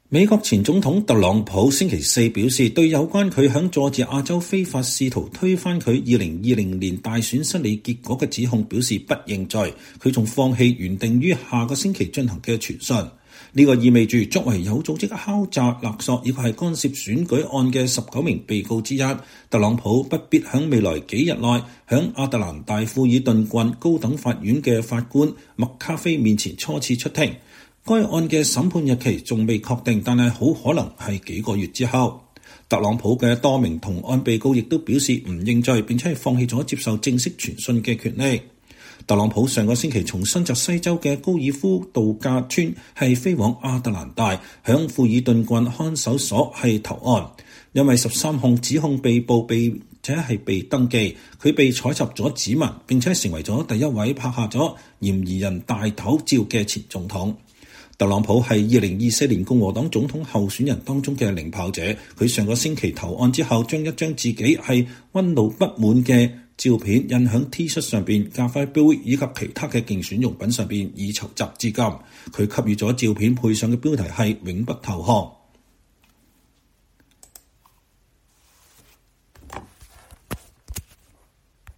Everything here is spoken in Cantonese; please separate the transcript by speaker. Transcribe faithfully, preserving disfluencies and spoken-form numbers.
Speaker 1: 美國前總統特朗普星期四表示，對有關佢響佐治亞州非法試圖推翻佢二零二零年大選失利結果嘅指控表示不認罪，佢仲放棄原定於下個星期進行嘅傳訊。呢個意味住作為有組織敲詐勒索以及係干涉選舉案嘅十九名被告之一，特朗普不必響未來幾日內響亞特蘭大富爾頓郡高等法院嘅法官麥卡菲面前初次出庭。該案嘅審判日期仲未確定，但係好可能係幾個月之後。特朗普嘅多名同案被告亦都表示唔認罪，並且係放棄咗接受正式傳訊嘅權利。特朗普上個星期從新澤西州嘅高爾夫度假村係飛往亞特蘭大，響富爾頓郡看守所係投案，因為十三項指控被捕並且係被登記，佢被採集咗指紋，並且成為咗第一位拍下咗嫌疑人大頭照嘅前總統。特朗普係二零二四年共和黨總統候選人當中嘅領跑者，佢上個星期投案之後，將一張自己係溫怒不滿嘅照片印響 T 恤上邊、咖啡杯以及其他嘅競選用品上邊，以籌集資金。佢給予咗照片配上嘅標題係永不投降。